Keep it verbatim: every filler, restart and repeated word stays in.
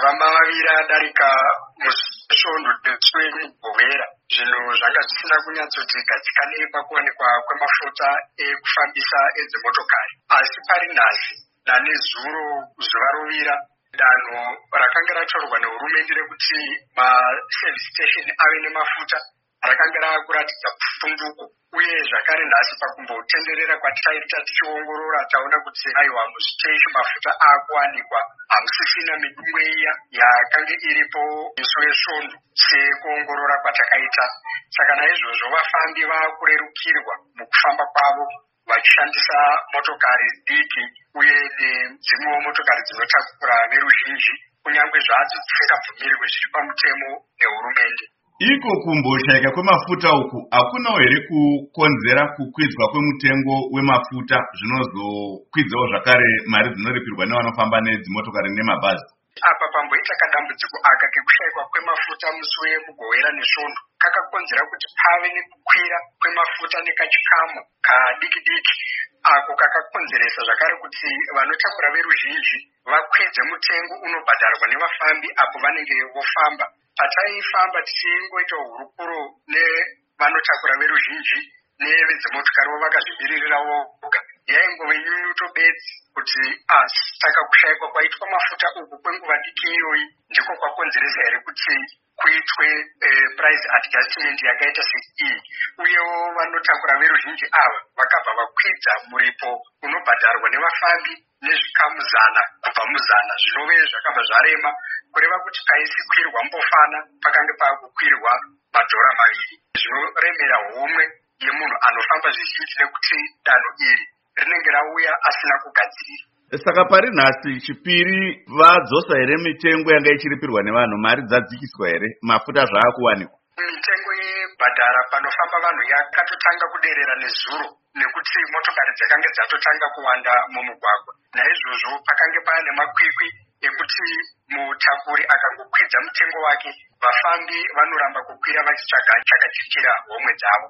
vamavira adarika musvondo dzemugowera. Zvinhu zvanga zvisina kunyatsoti gadzikanei pakuonekwa kwemafuta ekufambisa edzimotokari. Asi pari nhasi nane zuro zuva rovira, danho rakanga ratorwa nehurumende rekuti maservice station ave nemafuta rakanga rakuratidza pfumbuko, uye zvakare nhasi pakumbotenderera kwataita tichiongorora taona kuti aiwa muzviteshi mafuta akuwanikwa hamusisina midungwe iya yakanga iripo isu yesvondo sekuongorora kwatakaita. Saka naizvozvo vafambi vakurerukirwa mukufamba kwavo vachishandisa motokari diki uye nedzimwewo motokari dzinotakura veruzhinji, kunyange zvadzo dzisikabvumirwe zviri pamutemo nehurumende. Iko kumboshaika kwemafuta uku hakunawo here kukonzera kukwidzwa kwemutengo wemafuta zvinozokwidzawo zvakare mari dzinoripirwa nevanofamba nedzimotokari nemabhazi? Apa pamboita kadambudziko aka kekushayikwa kwemafuta musi wemugowera nesvondo kakakonzera kuti pave nekukwira kwemafuta nekachikamu kadiki diki, ako kakakonzeresa zvakare kuti vanotakura veruzhinji vakwidze mutengo unobhadharwa nevafambi apo vanenge vofamba. Pataifamba tichingoita hurukuro nevanotakura veruzhinji nevedzimotokari vo vakazvimiririra voga, yaingove nyunyuto bedzi kuti asi saka kushayikwa kwaitwa mafuta uku kwenguva diki iyoyi ndiko kwakonzeresa here kuti kuitwe eh, price adjustment yakaita sei, uyewo vanotakura veruzhinji ava vakabva vakwidza muripo unobhadharwa nevafambi nezvikamu zana kubva muzana, zvinove zvakabva zvarema kureva kuti kaisi kwirwa mbofana pakange pakukwirwa madhora maviri, zvinoremera homwe yemunhu anofamba zvizhinji nekuti danho iri rinenge rauya asina kugadzirira. Saka pari nhasi chipiri vadzosa here mitengo yanga ichiripirwa nevanhu, mari dzadzikiswa here, mafuta zvaakuwanikwa? Mitengo yebhadhara panofamba vanhu yakatotanga kuderera nezuro nekuti motokari dzakange dzatotanga kuwanda mumugwagwa. Naizvozvo pakange pane makwikwi ekuti mutakuri akangokwidza mutengo wake, vafambi vanoramba kukwira vachitsvaga chakatyikira homwe dzavo.